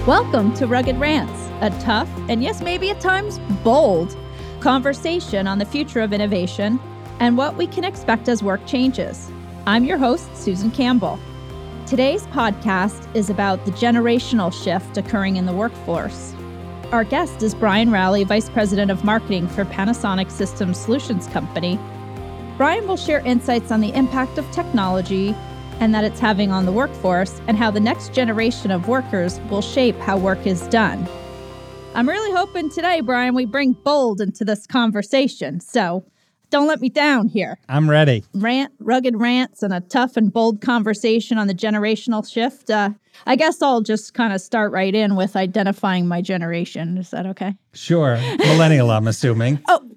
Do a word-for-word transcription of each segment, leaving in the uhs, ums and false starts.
Welcome to Rugged Rants, a tough and yes, maybe at times bold conversation on the future of innovation and what we can expect as work changes. I'm your host, Susan Campbell. Today's podcast is about the generational shift occurring in the workforce. Our guest is Brian Rowley, Vice President of Marketing for Panasonic Systems Solutions Company. Brian will share insights on the impact of technology and that it's having on the workforce, and how the next generation of workers will shape how work is done. I'm really hoping today, Brian, we bring bold into this conversation. So don't let me down here. I'm ready. Rant, rugged rants, and a tough and bold conversation on the generational shift. Uh, I guess I'll just kind of start right in with identifying my generation. Is that okay? Sure. Millennial, I'm assuming. Oh,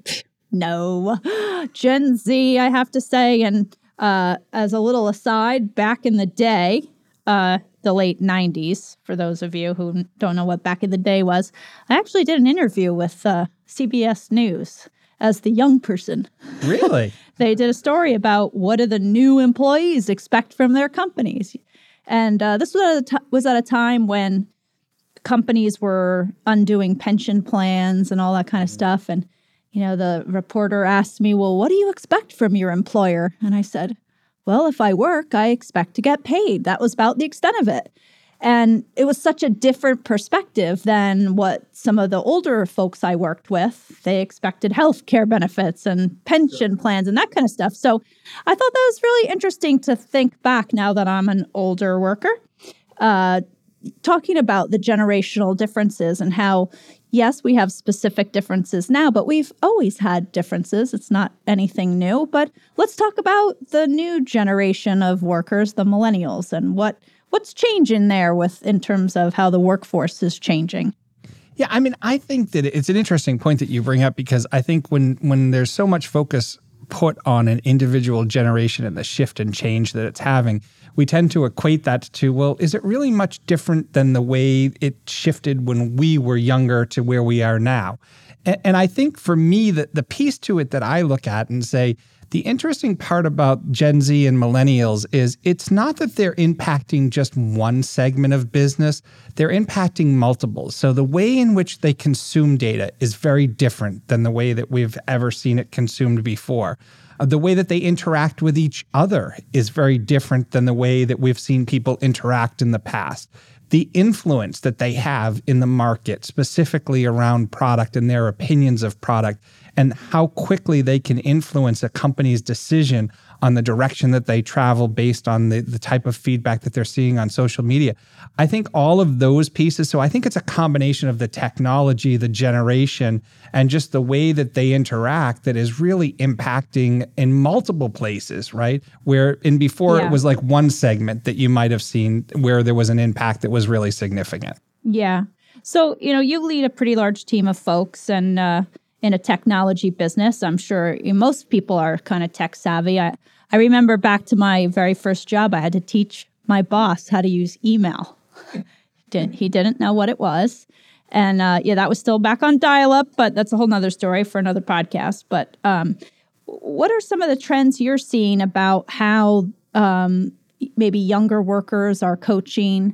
no. Gen Z, I have to say, and Uh, as a little aside, back in the day, uh, the late nineties, for those of you who don't know what back in the day was, I actually did an interview with uh, C B S News as the young person. Really? They did a story about what do the new employees expect from their companies. And uh, this was at, a t- was at a time when companies were undoing pension plans and all that kind of stuff. And you know, the reporter asked me, well, what do you expect from your employer? And I said, well, if I work, I expect to get paid. That was about the extent of it. And it was such a different perspective than what some of the older folks I worked with. They expected health care benefits and pension plans and that kind of stuff. So I thought that was really interesting to think back now that I'm an older worker, uh, talking about the generational differences and how, yes, we have specific differences now, but we've always had differences. It's not anything new. But let's talk about the new generation of workers, the millennials, and what what's changing there with in terms of how the workforce is changing. Yeah, I mean, I think that it's an interesting point that you bring up, because I think when when there's so much focus put on an individual generation and the shift and change that it's having, we tend to equate that to, well, is it really much different than the way it shifted when we were younger to where we are now? And, and I think for me, that the piece to it that I look at and say, the interesting part about Gen Z and millennials is it's not that they're impacting just one segment of business, they're impacting multiples. So the way in which they consume data is very different than the way that we've ever seen it consumed before. The way that they interact with each other is very different than the way that we've seen people interact in the past. The influence that they have in the market, specifically around product and their opinions of product, and how quickly they can influence a company's decision on the direction that they travel based on the, the type of feedback that they're seeing on social media. I think all of those pieces, so I think it's a combination of the technology, the generation, and just the way that they interact that is really impacting in multiple places, right? Where in before Yeah. it was like one segment that you might have seen where there was an impact that was really significant. Yeah. So, you know, you lead a pretty large team of folks and uh, in a technology business. I'm sure most people are kind of tech savvy. I, I remember back to my very first job, I had to teach my boss how to use email. Didn't, he didn't know what it was. And uh, yeah, that was still back on dial-up, but that's a whole nother story for another podcast. But um, what are some of the trends you're seeing about how um, maybe younger workers are coaching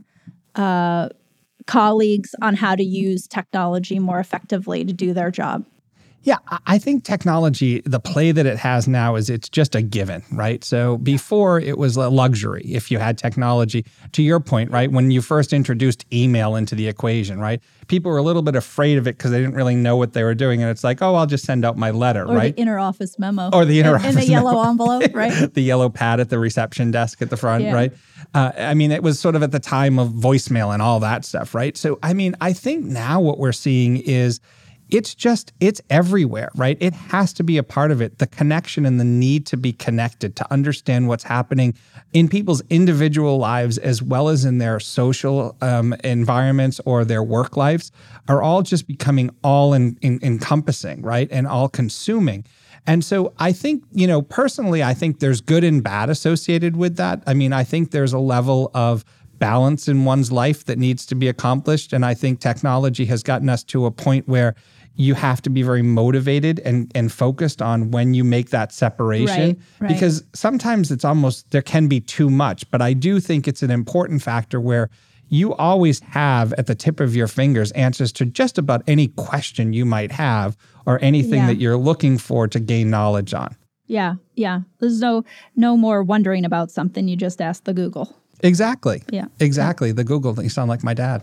uh, colleagues on how to use technology more effectively to do their job? Yeah, I think technology, the play that it has now is it's just a given, right? So before it was a luxury if you had technology. To your point, right, when you first introduced email into the equation, right, people were a little bit afraid of it because they didn't really know what they were doing. And it's like, oh, I'll just send out my letter, or right? Or the inter-office memo. Or the inter-office in, in the yellow memo. envelope, right? The yellow pad at the reception desk at the front, Yeah. right? Uh, I mean, it was sort of at the time of voicemail and all that stuff, right? So, I mean, I think now what we're seeing is it's just, it's everywhere, right? It has to be a part of it. The connection and the need to be connected, to understand what's happening in people's individual lives as well as in their social um, environments or their work lives are all just becoming all in, in, encompassing, right? And all consuming. And so I think, you know, personally, I think there's good and bad associated with that. I mean, I think there's a level of balance in one's life that needs to be accomplished. And I think technology has gotten us to a point where you have to be very motivated and, and focused on when you make that separation. Right, right. Because sometimes it's almost, there can be too much. But I do think it's an important factor where you always have at the tip of your fingers answers to just about any question you might have or anything Yeah. that you're looking for to gain knowledge on. Yeah, yeah. There's no no more wondering about something. You just ask the Google. Exactly. Yeah. Exactly. The Google thing. You sound like my dad.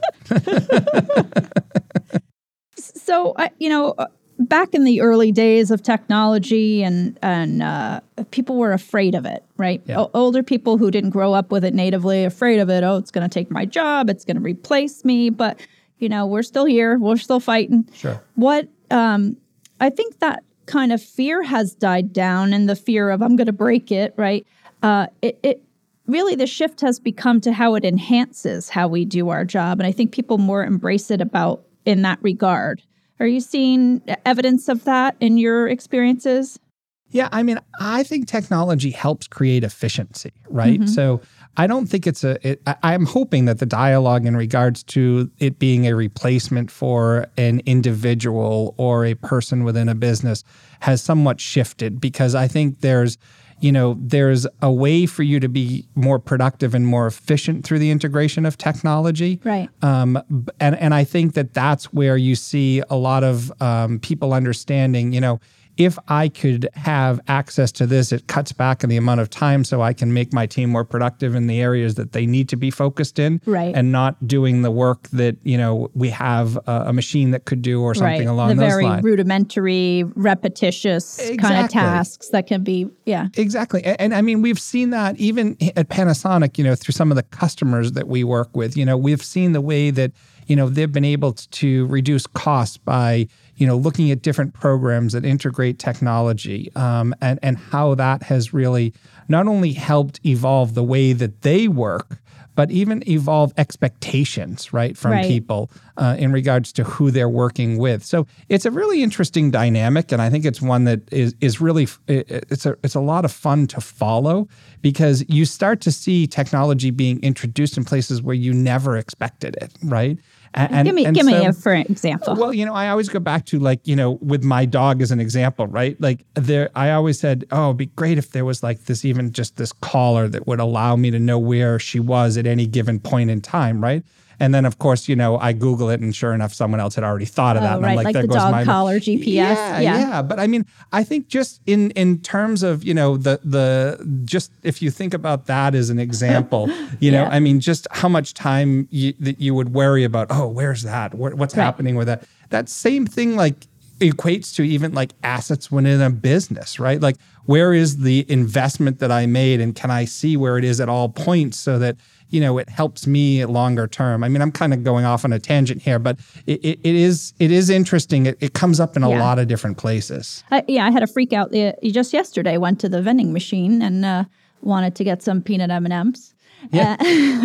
So, I you know, uh, back in the early days of technology, and and uh, people were afraid of it, right? Yeah. O- older people who didn't grow up with it natively, afraid of it. Oh, it's going to take my job. It's going to replace me. But you know, we're still here. We're still fighting. Sure. What um, I think that kind of fear has died down, and the fear of I'm going to break it, right? Uh, it, it really the shift has become to how it enhances how we do our job, and I think people more embrace it about in that regard. Are you seeing evidence of that in your experiences? Yeah, I mean, I think technology helps create efficiency, right? Mm-hmm. So I don't think it's a, it, I- I'm hoping that the dialogue in regards to it being a replacement for an individual or a person within a business has somewhat shifted, because I think there's, you know, there's a way for you to be more productive and more efficient through the integration of technology. Right. Um, b- and, and I think that that's where you see a lot of um, people understanding, you know, if I could have access to this, it cuts back on the amount of time so I can make my team more productive in the areas that they need to be focused in, Right. and not doing the work that, you know, we have a, a machine that could do or something Right. along the those very lines. rudimentary, repetitious kind of Exactly. tasks that can be, yeah. Exactly. And, and I mean, we've seen that even at Panasonic, you know, through some of the customers that we work with. You know, we've seen the way that, you know, they've been able to, to reduce costs by, you know, looking at different programs that integrate technology, um, and, and how that has really not only helped evolve the way that they work, but even evolve expectations, right, from Right. people uh, in regards to who they're working with. So it's a really interesting dynamic, and I think it's one that is is really it- it's a it's a lot of fun to follow, because you start to see technology being introduced in places where you never expected it, right? And, give me, and give me so- a for example. well, you know, I always go back to, like, you know, with my dog as an example, right? Like there, I always said, oh, it'd be great if there was like this, even just this collar that would allow me to know where she was at any given point in time, right? And then, of course, you know, I Google it, and sure enough, someone else had already thought of that. Oh, And right, I'm like, like there the goes dog my collar G P S. Yeah, Yeah. yeah. But I mean, I think just in in terms of, you know, the the just if you think about that as an example, you know, Yeah. I mean, just how much time you, that you would worry about. Oh, where's that? Where, what's Right. happening with that? That same thing, like, equates to even like assets within a business, right? Like, where is the investment that I made, and can I see where it is at all points so that, you know, it helps me longer term? I mean, I'm kind of going off on a tangent here, but it, it, it is it is interesting. It, it comes up in a Yeah. lot of different places. I, yeah, I had a freak out the, just yesterday. Went to the vending machine and uh, wanted to get some peanut M and M's. Yeah.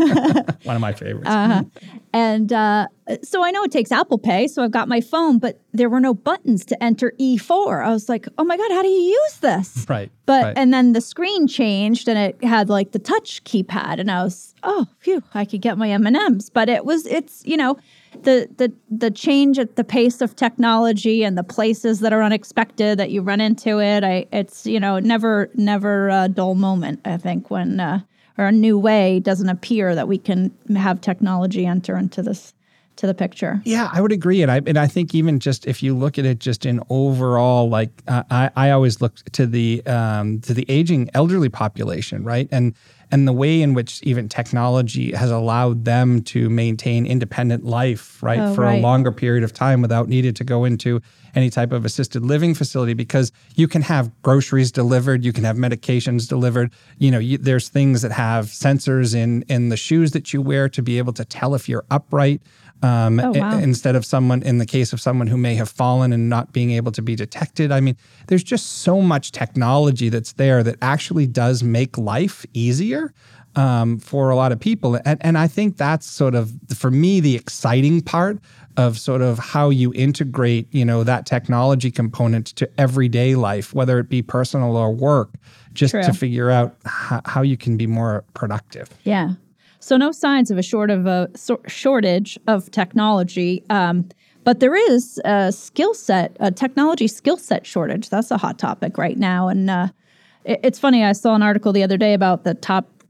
One of my favorites. Uh-huh. And uh, so I know it takes Apple Pay, so I've got my phone, but there were no buttons to enter E four. I was like, oh my God, how do you use this? Right. But right. and then the screen changed and it had like the touch keypad, and I was, oh, phew, I could get my M and M's. But it was, it's, you know, the the the change at the pace of technology and the places that are unexpected that you run into it. I it's, you know, never never a dull moment, I think, when uh, or a new way doesn't appear that we can have technology enter into this to the picture. Yeah, I would agree, and I and I think even just if you look at it just in overall, like uh, I I always look to the um, to the aging elderly population, right, and and the way in which even technology has allowed them to maintain independent life, right, Oh, for right. a longer period of time without needing to go into any type of assisted living facility, because you can have groceries delivered, you can have medications delivered. You know, you, there's things that have sensors in in the shoes that you wear to be able to tell if you're upright. Um, Oh, wow. i- instead of someone, in the case of someone who may have fallen and not being able to be detected. I mean, there's just so much technology that's there that actually does make life easier um, for a lot of people. And, and I think that's sort of, for me, the exciting part of sort of how you integrate, you know, that technology component to everyday life, whether it be personal or work, just True. to figure out how, how you can be more productive. Yeah. So no signs of a short of a so- shortage of technology, um, but there is a skill set, a technology skill set shortage. That's a hot topic right now, and uh, it, it's funny. I saw an article the other day about the top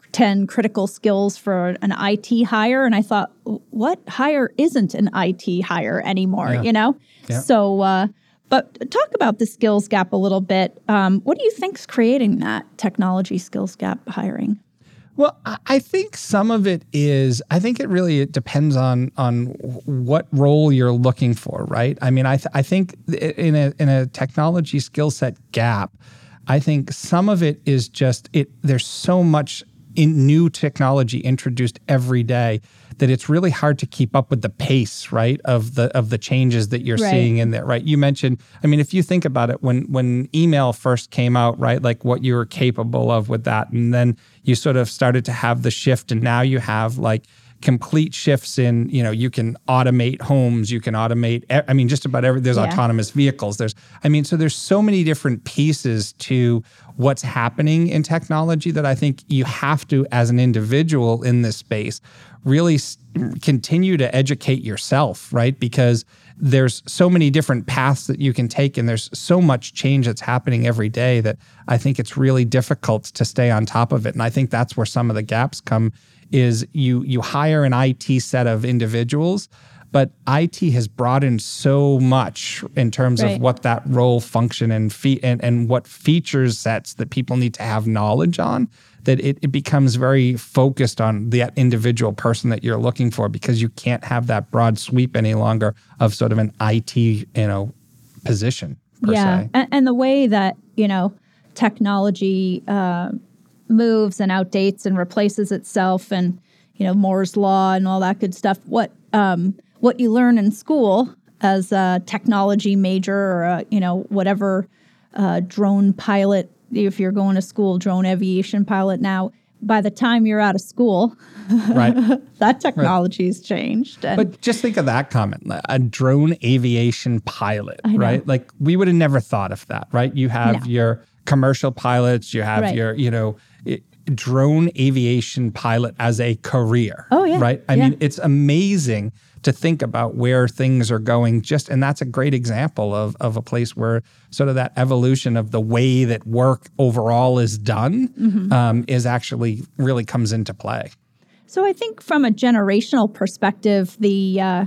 ten critical skills for an I T hire. And I thought, what hire isn't an I T hire anymore, Yeah. you know? Yeah. So, uh, but talk about the skills gap a little bit. Um, what do you think's creating that technology skills gap hiring? Well, I I think some of it is, I think it really it depends on on what role you're looking for, right? I mean, I th- I think in a in a technology skill set gap, I think some of it is just it. There's so much in new technology introduced every day that it's really hard to keep up with the pace, right, of the of the changes that you're Right. seeing in there, right? You mentioned, I mean, if you think about it, when when email first came out, right, like what you were capable of with that, and then you sort of started to have the shift, and now you have like complete shifts in, you know, you can automate homes, you can automate, e- I mean, just about every, there's Yeah. autonomous vehicles. There's, I mean, so there's so many different pieces to what's happening in technology that I think you have to, as an individual in this space, really s- continue to educate yourself, right? Because there's so many different paths that you can take, and there's so much change that's happening every day that I think it's really difficult to stay on top of it. And I think that's where some of the gaps come is you you hire an I T set of individuals, but I T has brought in so much in terms Right. of what that role function and, fe- and and what features sets that people need to have knowledge on, that it, it becomes very focused on that individual person that you're looking for, because you can't have that broad sweep any longer of sort of an I T, you know, position per yeah. se. And, and the way that, you know, technology uh, moves and outdates and replaces itself, and, you know, Moore's law and all that good stuff. What um, what you learn in school as a technology major or a, you know, whatever uh, drone pilot, if you're going to school, drone aviation pilot now, by the time you're out of school, Right. that technology's changed. And But just think of that comment, a drone aviation pilot, I know. right? Like we would have never thought of that, right? You have No. your commercial pilots, you have Right. your, you know, it, drone aviation pilot as a career. Oh, yeah. Right? I Yeah. mean, it's amazing to think about where things are going. Just, and that's a great example of, of a place where sort of that evolution of the way that work overall is done Mm-hmm. um, is actually really comes into play. So I think from a generational perspective, the uh,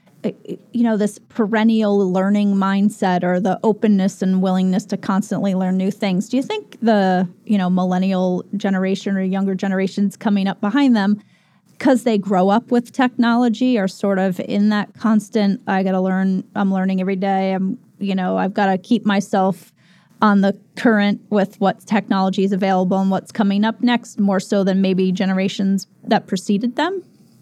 you know, this perennial learning mindset or the openness and willingness to constantly learn new things. Do you think the, you know, millennial generation or younger generations coming up behind them, because they grow up with technology, are sort of in that constant, I got to learn, I'm learning every day. I'm, you know, I've got to keep myself on the current with what technology is available and what's coming up next, more so than maybe generations that preceded them?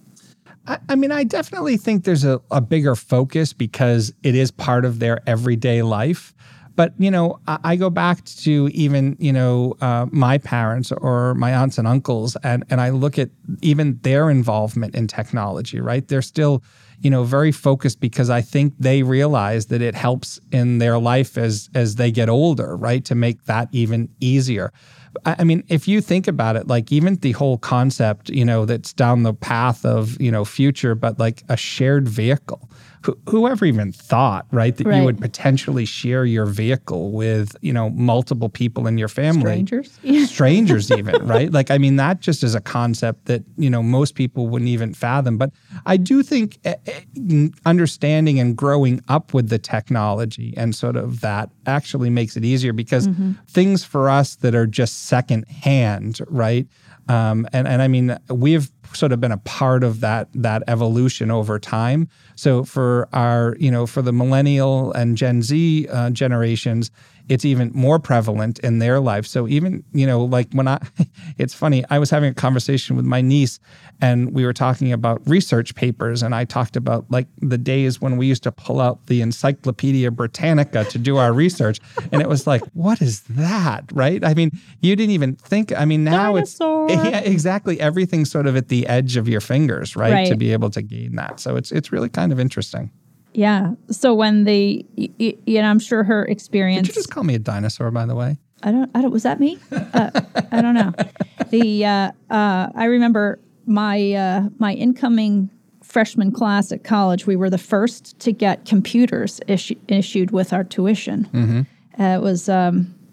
I, I mean, I definitely think there's a, a bigger focus because it is part of their everyday life. But, you know, I, I go back to even, you know, uh, my parents or my aunts and uncles, and, and I look at even their involvement in technology, right? They're still, you know, very focused because I think they realize that it helps in their life as as they get older, right? To make that even easier. I I mean, if you think about it, like even the whole concept, you know, that's down the path of, you know, future, but like a shared vehicle. Who, whoever even thought, right, that Right. you would potentially share your vehicle with, you know, multiple people in your family. Strangers? Strangers even, right? Like, I mean, that just is a concept that, you know, most people wouldn't even fathom. But I do think uh, uh, understanding and growing up with the technology and sort of that actually makes it easier because Mm-hmm. things for us that are just secondhand, right? Um, and, and I mean, we've sort of been a part of that that evolution over time. So for our, you know, for the millennial and Gen Z uh, generations, it's even more prevalent in their life. So even, you know, like when I, it's funny, I was having a conversation with my niece and we were talking about research papers. And I talked about like the days when we used to pull out the Encyclopedia Britannica to do our research. And it was like, what is that? Right? I mean, you didn't even think, I mean, now Dinosaur. it's, yeah, exactly. Everything's sort of at the edge of your fingers, right? Right. To be able to gain that. So it's, it's really kind of interesting. Yeah. So when the, y- y- you know, I'm sure her experience. Did you just call me a dinosaur, by the way? I don't. I don't. Was that me? Uh, I don't know. The uh, uh, I remember my uh, my incoming freshman class at college. We were the first to get computers issu- issued with our tuition. Mm-hmm. Uh, it was um,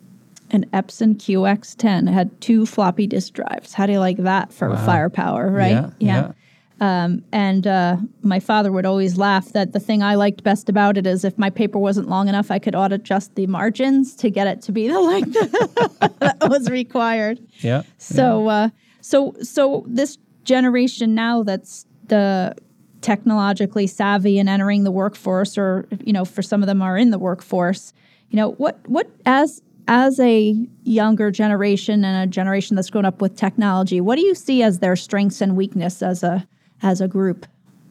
An Epson Q X ten. It had two floppy disk drives. How do you like that for Wow. firepower, right? Yeah, yeah. Um, and uh, my father would always laugh that the thing I liked best about it is if my paper wasn't long enough, I could auto-adjust the margins to get it to be the length that was required. Yeah. So, uh, so, so this generation now that's the technologically savvy and entering the workforce, or you know, for some of them are in the workforce. You know, what what as as a younger generation and a generation that's grown up with technology, what do you see as their strengths and weakness as a as a group?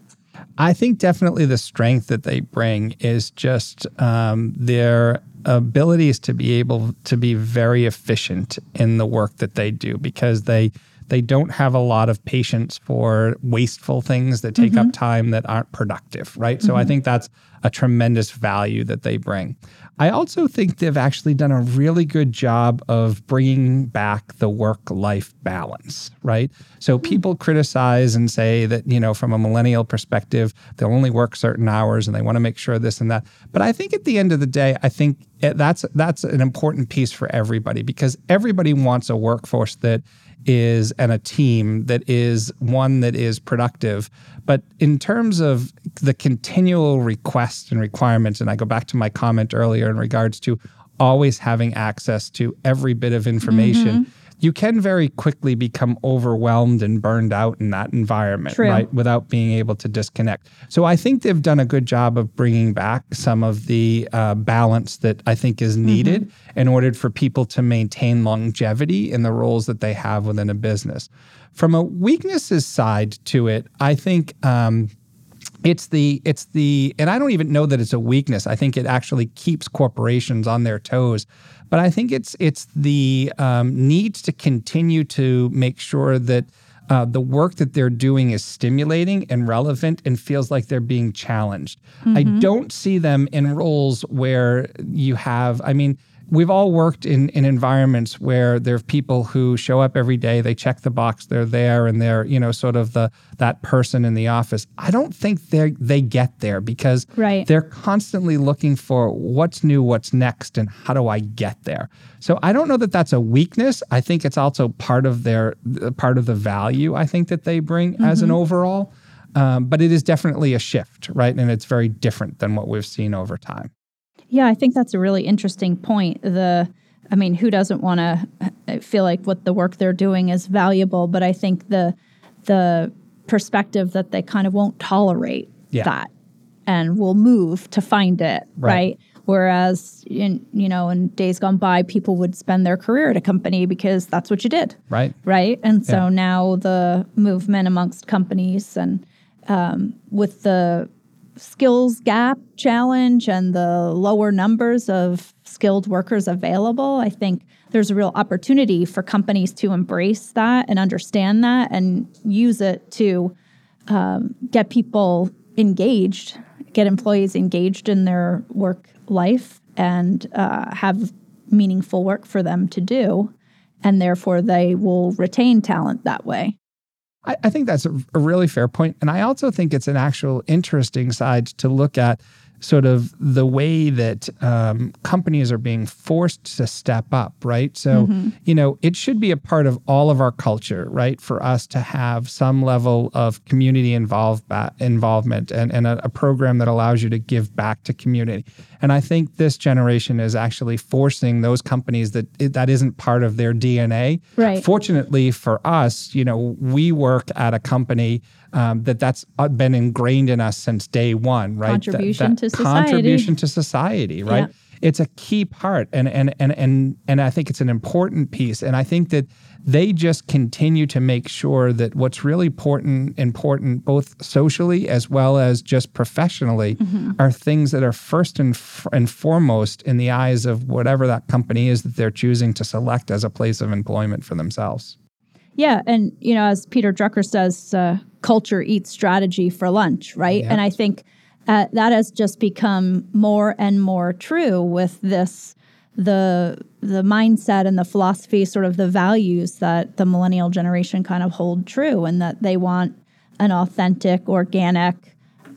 I think definitely the strength that they bring is just um, their abilities to be able to be very efficient in the work that they do, because they they don't have a lot of patience for wasteful things that take mm-hmm. up time that aren't productive, right? Mm-hmm. So I think that's a tremendous value that they bring. I also think they've actually done a really good job of bringing back the work-life balance, right? So people criticize and say that, you know, from a millennial perspective, they'll only work certain hours and they want to make sure this and that. But I think at the end of the day, I think that's that's an important piece for everybody, because everybody wants a workforce that is, and a team that is one that is productive. But in terms of the continual requests and requirements, and I go back to my comment earlier in regards to always having access to every bit of information, mm-hmm. you can very quickly become overwhelmed and burned out in that environment, True. right? Without being able to disconnect. So I think they've done a good job of bringing back some of the uh, balance that I think is needed mm-hmm. in order for people to maintain longevity in the roles that they have within a business. From a weaknesses side to it, I think um, it's the it's the, and I don't even know that it's a weakness. I think it actually keeps corporations on their toes. But I think it's it's the um, need to continue to make sure that uh, the work that they're doing is stimulating and relevant and feels like they're being challenged. Mm-hmm. I don't see them in roles where you have, I mean, we've all worked in, in environments where there are people who show up every day, they check the box, they're there, and they're, you know, sort of the that person in the office. I don't think they they get there, because right. they're constantly looking for what's new, what's next, and how do I get there? So I don't know that that's a weakness. I think it's also part of their part of the value I think that they bring mm-hmm. as an overall. Um, but it is definitely a shift, right? And it's very different than what we've seen over time. Yeah, I think that's a really interesting point. The, I mean, who doesn't want to feel like what the work they're doing is valuable? But I think the the perspective that they kind of won't tolerate yeah. that and will move to find it, right? right? Whereas, in, you know, in days gone by, people would spend their career at a company because that's what you did, right? Right, and so yeah. now the movement amongst companies and um, with the skills gap challenge and the lower numbers of skilled workers available, I think there's a real opportunity for companies to embrace that and understand that and use it to um, get people engaged, get employees engaged in their work life and uh, have meaningful work for them to do. And therefore, they will retain talent that way. I, I think that's a, a really fair point. And I also think it's an actual interesting side to look at sort of the way that um, companies are being forced to step up, right? So, mm-hmm. you know, it should be a part of all of our culture, right, for us to have some level of community involved ba- involvement and, and a, a program that allows you to give back to community. And I think this generation is actually forcing those companies that that isn't part of their D N A. Right. Fortunately for us, you know, we work at a company Um, that that's been ingrained in us since day one, right? Contribution that, that to society. Contribution to society, right? Yeah. It's a key part, and and and and and I think it's an important piece. And I think that they just continue to make sure that what's really important, important both socially as well as just professionally, mm-hmm. are things that are first and f- and foremost in the eyes of whatever that company is that they're choosing to select as a place of employment for themselves. Yeah, and you know, as Peter Drucker says, uh, culture eats strategy for lunch, right? Yeah. And I think uh, that has just become more and more true with this, the the mindset and the philosophy, sort of the values that the millennial generation kind of hold true, and that they want an authentic, organic,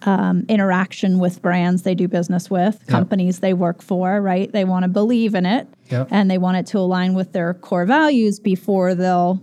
um, interaction with brands they do business with, Yep. companies they work for, right? They want to believe in it, Yep. and they want it to align with their core values before they'll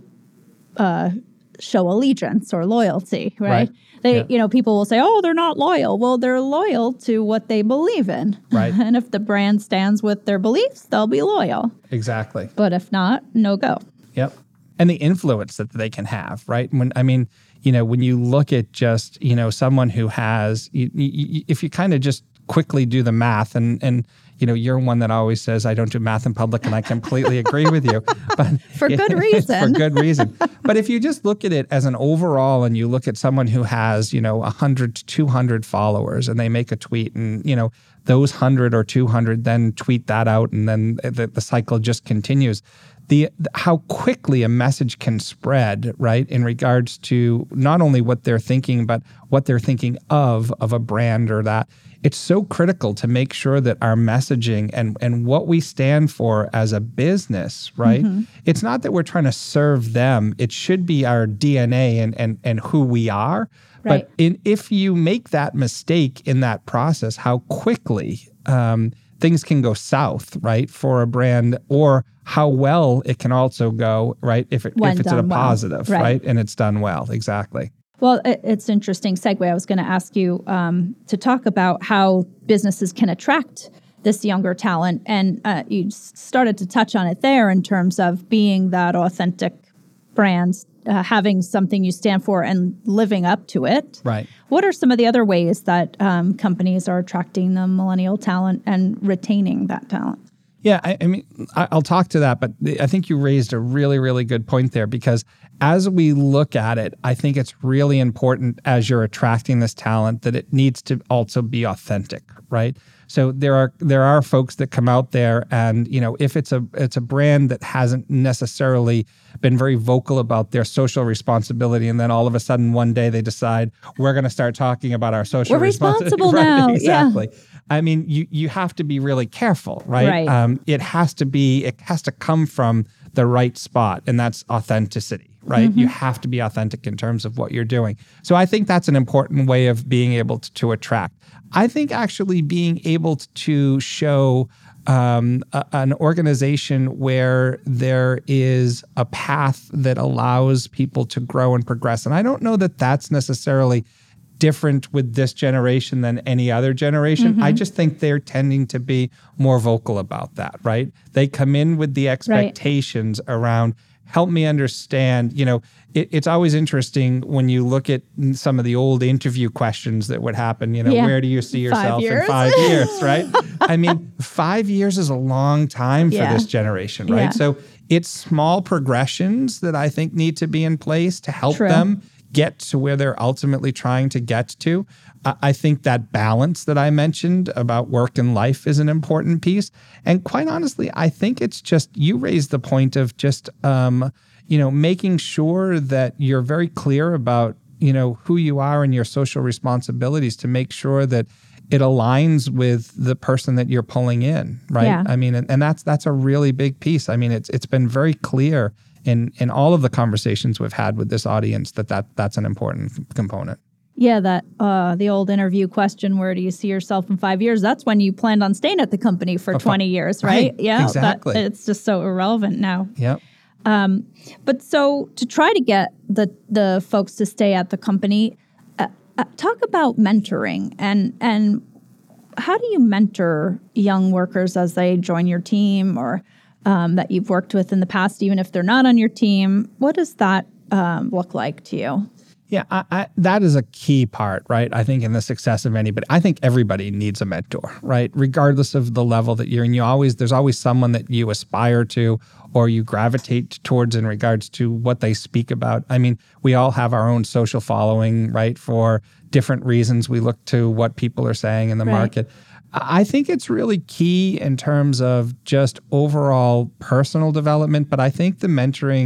uh, show allegiance or loyalty, right? Right. They, Yeah. you know, people will say, "Oh, they're not loyal." Well, they're loyal to what they believe in, Right. and if the brand stands with their beliefs, they'll be loyal. Exactly. But if not, no go. Yep. And the influence that they can have, right? When I mean, you know, when you look at just, you know, someone who has, you, you, if you kind of just quickly do the math, and and you know, you're one that always says, I don't do math in public, and I completely agree with you. But For good reason. For good reason. But if you just look at it as an overall, and you look at someone who has, you know, one hundred to two hundred followers, and they make a tweet, and, you know, those one hundred or two hundred then tweet that out, and then the, the cycle just continues. The, how quickly a message can spread, right, in regards to not only what they're thinking, but what they're thinking of, of a brand or that. It's so critical to make sure that our messaging and, and what we stand for as a business, right? Mm-hmm. It's not that we're trying to serve them. It should be our D N A and, and, and who we are. Right. But in, if you make that mistake in that process, how quickly um, things can go south, right, for a brand, or how well it can also go, right, if, it, if it's in a positive, well. right. right, and it's done well. Exactly. Well, it, it's an interesting segue. I was going to ask you um, to talk about how businesses can attract this younger talent. And uh, you started to touch on it there in terms of being that authentic brand, uh, having something you stand for and living up to it. Right. What are some of the other ways that um, companies are attracting the millennial talent and retaining that talent? Yeah, I, I mean, I, I'll talk to that, but I think you raised a really, really good point there, because as we look at it, I think it's really important as you're attracting this talent that it needs to also be authentic, right? So there are there are folks that come out there, and you know, if it's a it's a brand that hasn't necessarily been very vocal about their social responsibility, and then all of a sudden one day they decide we're going to start talking about our social we're responsible right, now. Exactly. Yeah. I mean, you you have to be really careful, right? Right. Um, it has to be it has to come from the right spot, and that's authenticity, right? Mm-hmm. You have to be authentic in terms of what you're doing. So I think that's an important way of being able to, to attract. I think actually being able to show um, a, an organization where there is a path that allows people to grow and progress. And I don't know that that's necessarily different with this generation than any other generation. Mm-hmm. I just think they're tending to be more vocal about that, right? They come in with the expectations right. around, help me understand, you know, it, it's always interesting when you look at some of the old interview questions that would happen, you know, yeah. where do you see yourself five in five years, right? I mean, five years is a long time for yeah. this generation, right? Yeah. So it's small progressions that I think need to be in place to help True. them get to where they're ultimately trying to get to. Uh, I think that balance that I mentioned about work and life is an important piece. And quite honestly, I think it's just, you raised the point of just, um, you know, making sure that you're very clear about, you know, who you are and your social responsibilities to make sure that it aligns with the person that you're pulling in, right? Yeah. I mean, and, and that's that's a really big piece. I mean, it's it's been very clear in in all of the conversations we've had with this audience that, that that's an important component. Yeah, that uh, the old interview question, where do you see yourself in five years? That's when you planned on staying at the company for twenty years, right? right. Yeah, exactly. That, it's just so irrelevant now. Yep. Um, but so to try to get the the folks to stay at the company, uh, uh, talk about mentoring and and how do you mentor young workers as they join your team or um, that you've worked with in the past, even if they're not on your team? What does that um, look like to you? Yeah, I, I, that is a key part, right? I think in the success of anybody. I think everybody needs a mentor, right? Regardless of the level that you're in, you always there's always someone that you aspire to or you gravitate towards in regards to what they speak about. I mean, we all have our own social following, right? For different reasons, we look to what people are saying in the right. market. I think it's really key in terms of just overall personal development, but I think the mentoring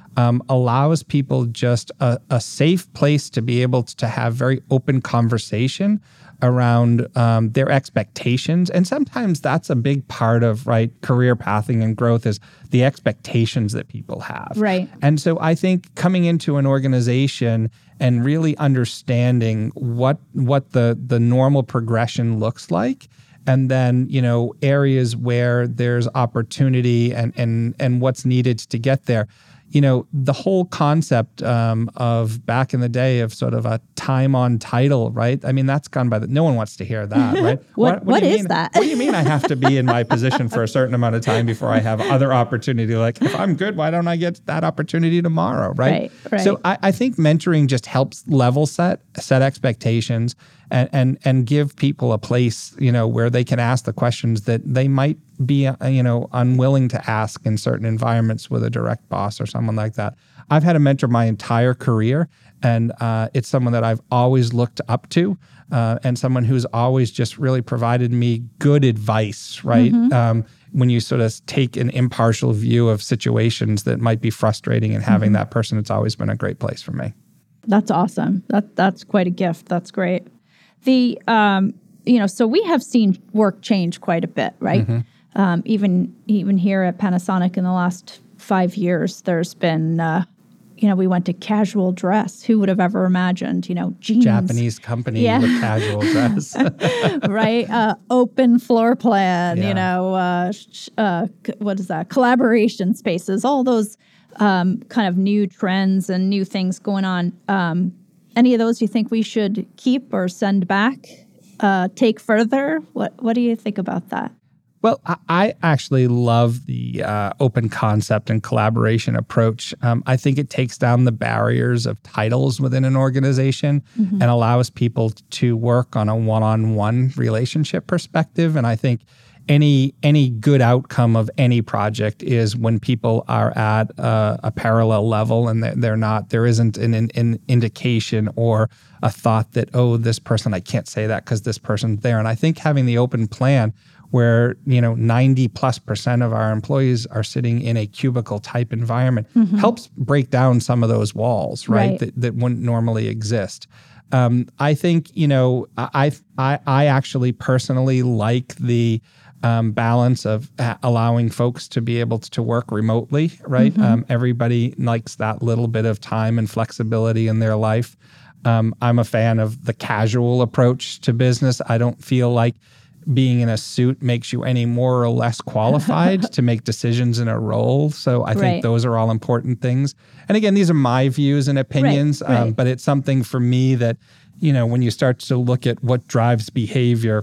um, allows people just a, a safe place to be able to have very open conversation around um, their expectations. And sometimes that's a big part of, right, career pathing and growth is the expectations that people have. Right. And so I think coming into an organization and really understanding what what the the normal progression looks like, and then, you know, areas where there's opportunity and and and what's needed to get there. You know, the whole concept um, of back in the day of sort of a time on title, right? I mean, that's gone by the, no one wants to hear that, right? what what, what is mean? that? What do you mean I have to be in my position for a certain amount of time before I have other opportunity? Like, if I'm good, why don't I get that opportunity tomorrow, right? Right, right. So I, I think mentoring just helps level set, set expectations, and and and give people a place, you know, where they can ask the questions that they might be, uh, you know, unwilling to ask in certain environments with a direct boss or someone like that. I've had a mentor my entire career, and uh, it's someone that I've always looked up to, uh, and someone who's always just really provided me good advice, right? Mm-hmm. Um, when you sort of take an impartial view of situations that might be frustrating, and having mm-hmm. that person, it's always been a great place for me. That's awesome. That that's quite a gift. That's great. The um, you know, so we have seen work change quite a bit, right? Mm-hmm. Um, even even here at Panasonic in the last five years, there's been, uh, you know, we went to casual dress. Who would have ever imagined, you know, jeans. Japanese company yeah. with casual dress. Right? Uh, open floor plan, yeah. you know, uh, sh- uh, c- what is that? Collaboration spaces, all those um, kind of new trends and new things going on. Um, any of those you think we should keep or send back, uh, take further? What What do you think about that? Well, I actually love the uh, open concept and collaboration approach. Um, I think it takes down the barriers of titles within an organization mm-hmm. and allows people to work on a one-on-one relationship perspective. And I think any any good outcome of any project is when people are at a, a parallel level, and they're not, there isn't an, an indication or a thought that, oh, this person, I can't say that because this person's there. And I think having the open plan where, you know, ninety plus percent of our employees are sitting in a cubicle type environment mm-hmm. helps break down some of those walls, right? right. That, that wouldn't normally exist. Um, I think, you know, I, I, I actually personally like the um, balance of allowing folks to be able to work remotely, right? Mm-hmm. Um, everybody likes that little bit of time and flexibility in their life. Um, I'm a fan of the casual approach to business. I don't feel like being in a suit makes you any more or less qualified to make decisions in a role. So I think right. those are all important things. And again, these are my views and opinions, right, right. Um, but it's something for me that, you know, when you start to look at what drives behavior,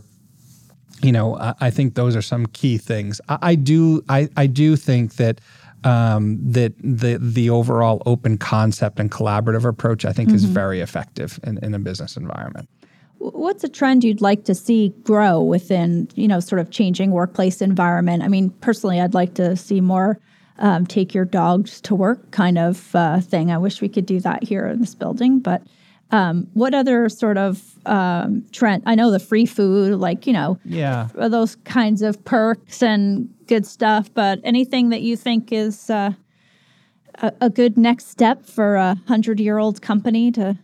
you know, I, I think those are some key things. I, I do, I, I do think that um, that the the overall open concept and collaborative approach, I think, mm-hmm. is very effective in, in a business environment. What's a trend you'd like to see grow within, you know, sort of changing workplace environment? I mean, personally, I'd like to see more um, take your dogs to work kind of uh, thing. I wish we could do that here in this building. But um, what other sort of um, trend? I know the free food, like, you know, yeah, those kinds of perks and good stuff. But anything that you think is uh, a, a good next step for a hundred-year-old company to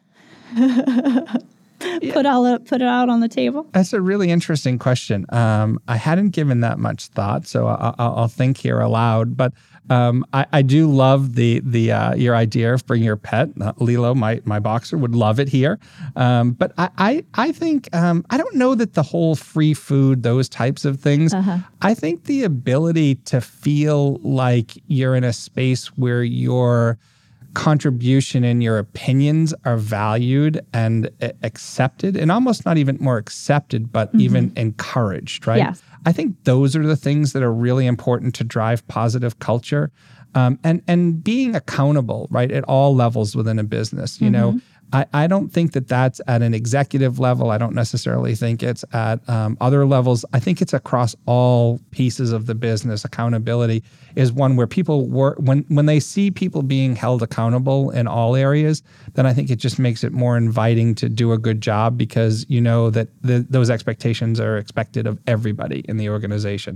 Yeah. Put all it, put it out on the table? That's a really interesting question. Um, I hadn't given that much thought, so I'll, I'll think here aloud. But um, I, I do love the the uh, your idea of bringing your pet. Uh, Lilo, my my boxer, would love it here. Um, but I I, I think um, I don't know that the whole free food, those types of things. Uh-huh. I think the ability to feel like you're in a space where you're contribution and your opinions are valued and accepted, and almost not even more accepted, but mm-hmm. even encouraged, right? Yes. I think those are the things that are really important to drive positive culture, um, and and being accountable, right, at all levels within a business. You mm-hmm. know, I, I don't think that that's at an executive level. I don't necessarily think it's at um, other levels. I think it's across all pieces of the business. Accountability is one where people work, when, when they see people being held accountable in all areas, then I think it just makes it more inviting to do a good job, because you know that the, those expectations are expected of everybody in the organization.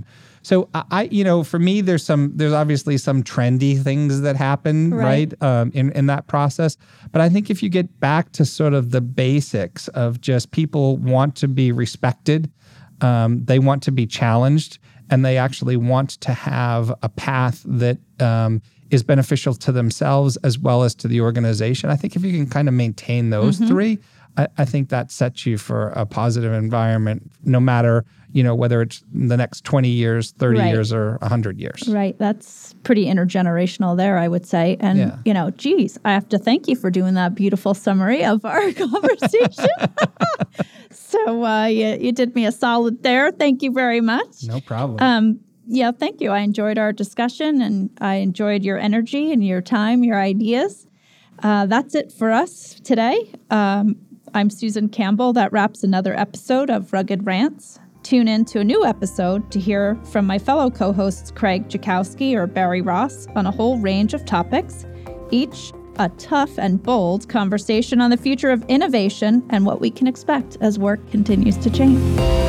So I, you know, for me, there's some, there's obviously some trendy things that happen, right, right um, in, in that process. But I think if you get back to sort of the basics of just people want to be respected, um, they want to be challenged, and they actually want to have a path that um, is beneficial to themselves as well as to the organization. I think if you can kind of maintain those mm-hmm. three, I, I think that sets you for a positive environment, no matter, you know, whether it's the next twenty years, thirty right. years, or one hundred years. Right. That's pretty intergenerational there, I would say. And, yeah. you know, geez, I have to thank you for doing that beautiful summary of our conversation. So uh, you, you did me a solid there. Thank you very much. No problem. Um, yeah, thank you. I enjoyed our discussion, and I enjoyed your energy and your time, your ideas. Uh, that's it for us today. Um, I'm Susan Campbell. That wraps another episode of Rugged Rants. Tune in to a new episode to hear from my fellow co-hosts Craig Jakowski or Barry Ross on a whole range of topics, each a tough and bold conversation on the future of innovation and what we can expect as work continues to change.